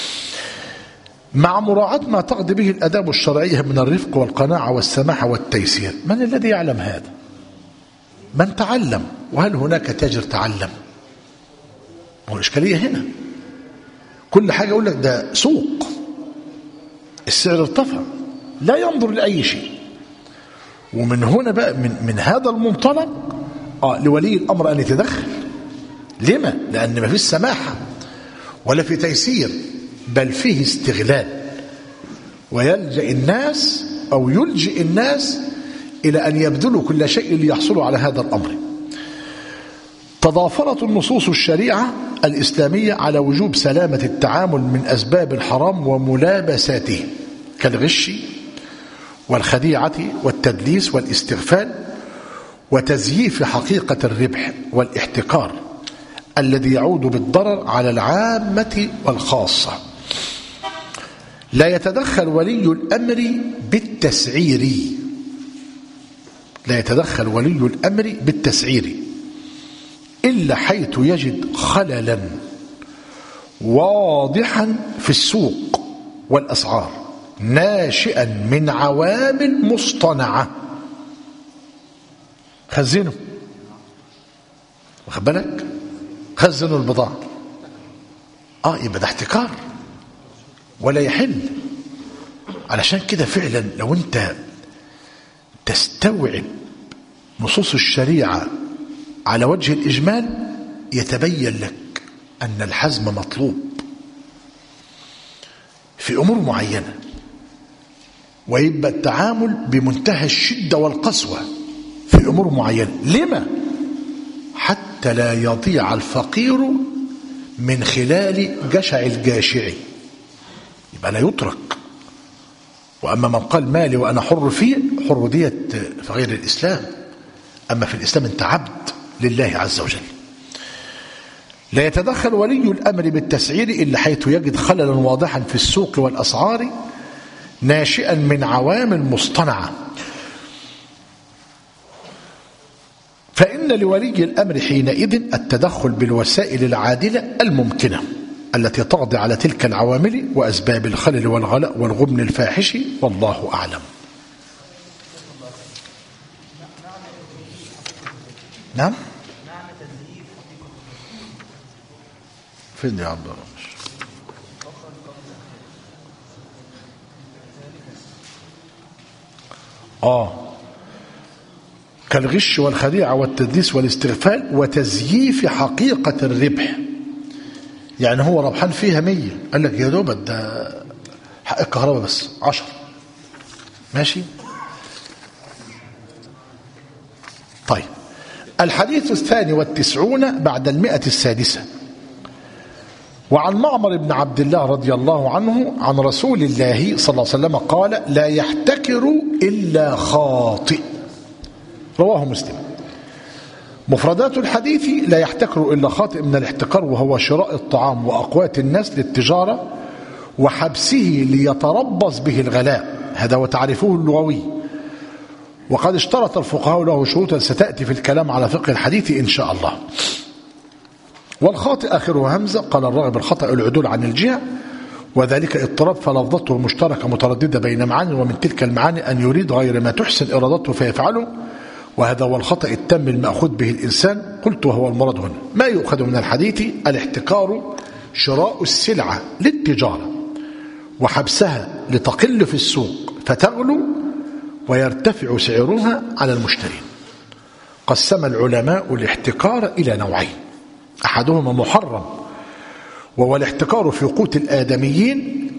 مع مراعاة ما تقضي به الآداب الشرعية من الرفق والقناعة والسماح والتيسير، من الذي يعلم هذا؟ من تعلم؟ وهل هناك تاجر تعلم؟ والإشكالية هنا كل حاجة يقول لك ده سوق، السعر ارتفع، لا ينظر لأي شيء. ومن هنا بقى من, من هذا المنطلق آه لولي الأمر أن يتدخل. لما؟ لأن ما فيش سماحة ولا في تيسير، بل فيه استغلال، ويلجأ الناس أو يلجئ الناس إلى أن يبذلوا كل شيء ليحصلوا على هذا الأمر. تضافرت النصوص الشريعة الإسلامية على وجوب سلامة التعامل من أسباب الحرام وملابساته كالغش والخديعة والتدليس والاستغفال وتزييف حقيقة الربح والاحتكار الذي يعود بالضرر على العامة والخاصة. لا يتدخل ولي الأمر بالتسعير لا يتدخل ولي الأمر بالتسعير إلا حيث يجد خللا واضحا في السوق والأسعار ناشئا من عوامل مصطنعة. خزنوا، واخد بالك؟ خزنوا البضاعة، اه يبقى ده احتكار ولا يحل. علشان كده فعلا لو انت تستوعب نصوص الشريعة على وجه الإجمال يتبين لك أن الحزم مطلوب في أمور معينة، ويبقى التعامل بمنتهى الشدة والقسوة في أمور معينة. لما؟ حتى لا يضيع الفقير من خلال جشع الجاشع، يبقى لا يترك. وأما من قال مالي وأنا حر فيه، حر ديت في غير الإسلام، أما في الإسلام أنت عبد لله عز وجل. لا يتدخل ولي الأمر بالتسعير إلا حيث يجد خللا واضحا في السوق والأسعار ناشئا من عوامل مصطنعة. فإن لولي الأمر حينئذ التدخل بالوسائل العادلة الممكنة التي تقضي على تلك العوامل وأسباب الخلل والغلاء والغبن الفاحش، والله أعلم. نعم فين يا عبد الله؟ آه كالغش والخديعة والتدليس والاستغفال وتزييف حقيقة الربح. يعني هو ربحان فيها مية، قال لك يا دوب ده حق الكهرباء بس عشر، ماشي. طيب الحديث الثاني والتسعون بعد المئة السادسة. وعن معمر بن عبد الله رضي الله عنه عن رسول الله صلى الله عليه وسلم قال: لا يحتكر إلا خاطئ. رواه مسلم. مفردات الحديث: لا يحتكر إلا خاطئ من الاحتكار، وهو شراء الطعام وأقوات الناس للتجارة وحبسه ليتربص به الغلاء، هذا وتعرفوه اللغوي. وقد اشترط الفقهاء له شروطا ستأتي في الكلام على فقه الحديث إن شاء الله. والخاطئ آخره همزة. قال الراغب: الخطأ العدول عن الجهة، وذلك اضطراب فلفظته مشتركة مترددة بين معاني، ومن تلك المعاني أن يريد غير ما تحسن إرادته فيفعله، وهذا هو الخطأ التام المأخوذ به الإنسان. قلت وهو المراد هنا. ما يؤخذ من الحديث: الاحتكار شراء السلعة للتجارة وحبسها لتقل في السوق فتغلو ويرتفع سعرها على المشترين. قسم العلماء الاحتكار إلى نوعين: أحدهما محرم وهو الاحتكار في قوت الآدميين،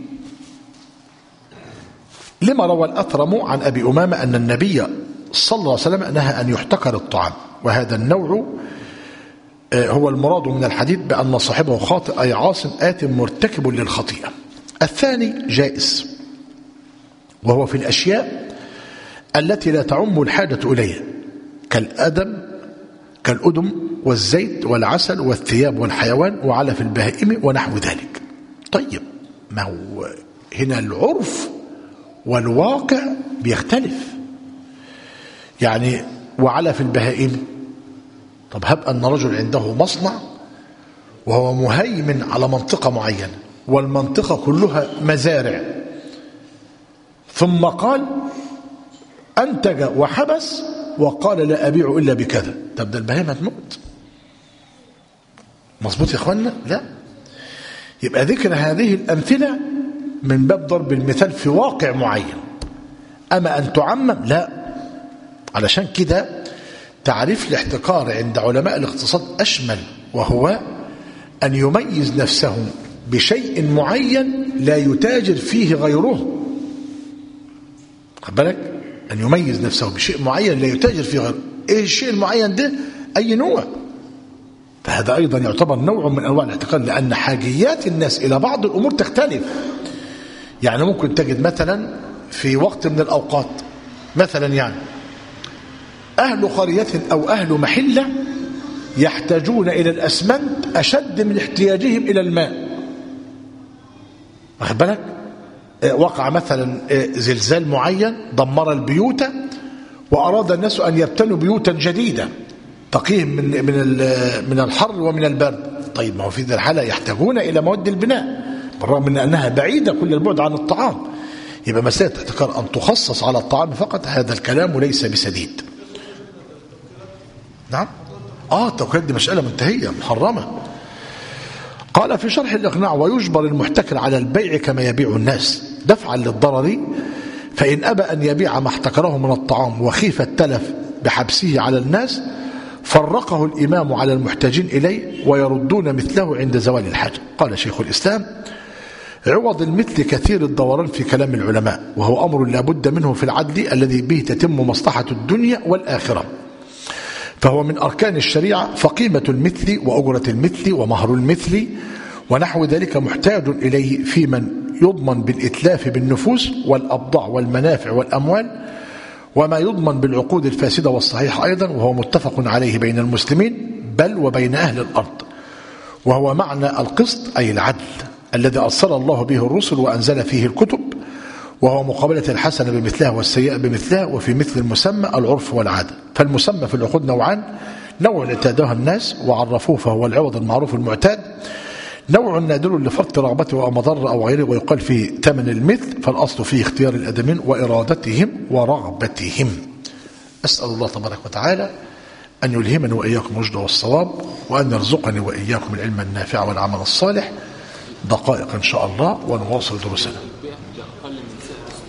لما روى الأثرم عن أبي أمامة أن النبي صلى الله عليه وسلم نهى أن يحتكر الطعام، وهذا النوع هو المراد من الحديث بأن صاحبه خاطئ أي عاص آثم مرتكب للخطيئة. الثاني جائز، وهو في الأشياء التي لا تعم الحاجة إليها كالأدم كالأدم والزيت والعسل والثياب والحيوان وعلف البهائم ونحو ذلك. طيب ما هو هنا العرف والواقع بيختلف. يعني وعلف البهائم، طب هب أن رجل عنده مصنع وهو مهيمن على منطقة معينة والمنطقة كلها مزارع، ثم قال أنتج وحبس وقال لا أبيع إلا بكذا، طب ده البهائم هتموت. مظبوط يا إخوانا؟ لا. يبقى ذكر هذه الأمثلة من باب ضرب المثال في واقع معين، أما أن تعمم لا. علشان كده تعريف الاحتكار عند علماء الاقتصاد أشمل، وهو أن يميز نفسه بشيء معين لا يتاجر فيه غيره. خد بالك؟ أن يميز نفسه بشيء معين لا يتاجر فيه غيره. إيه الشيء المعين ده؟ أي نوع. فهذا أيضا يعتبر نوع من أنواع الاحتكار، لأن حاجيات الناس إلى بعض الأمور تختلف. يعني ممكن تجد مثلا في وقت من الأوقات مثلا يعني أهل قرية أو أهل محلة يحتاجون إلى الأسمنت أشد من احتياجهم إلى الماء. واخد بالك؟ وقع مثلا زلزال معين دمر البيوت وأراد الناس أن يبتنوا بيوتا جديدة تقيهم من من من الحر ومن البرد. طيب ما هو في ذي الحالة يحتاجون إلى مواد البناء بالرغم من أنها بعيدة كل البعد عن الطعام. يبقى مسألة احتكار أن تخصص على الطعام فقط، هذا الكلام ليس بسديد. نعم. آه التوكيل دي مسألة منتهية محرمة. قال في شرح الإقناع: ويجبر المحتكر على البيع كما يبيع الناس دفعا للضرر، فإن أبى أن يبيع ما احتكره من الطعام وخيف التلف بحبسه على الناس فرقه الإمام على المحتاجين إليه ويردون مثله عند زوال الحاجة. قال شيخ الإسلام: عوض المثل كثير الدوران في كلام العلماء، وهو أمر لا بد منه في العدل الذي به تتم مصلحة الدنيا والآخرة، فهو من أركان الشريعة. فقيمة المثل وأجرة المثل ومهر المثل ونحو ذلك محتاج إليه في من يضمن بالإتلاف بالنفوس والأبضاع والمنافع والأموال، وما يضمن بالعقود الفاسدة والصحيحة أيضا، وهو متفق عليه بين المسلمين بل وبين أهل الأرض، وهو معنى القسط أي العدل الذي أرسل الله به الرسل وأنزل فيه الكتب، وهو مقابلة الحسنة بمثلها والسيئة بمثلها، وفي مثل المسمى العرف والعادة. فالمسمى في العقود نوعان: نوع اعتادها الناس وعرفوه فهو العوض المعروف المعتاد، نوع نادر لفرط رغبته أو مضر أو غيره ويقال فيه ثمن المثل، فالأصل فيه اختيار الأدمين وإرادتهم ورغبتهم. أسأل الله تبارك وتعالى أن يلهمني وإياكم الرشد والصواب، وأن يرزقني وإياكم العلم النافع والعمل الصالح. دقائق إن شاء الله ونواصل دروسنا.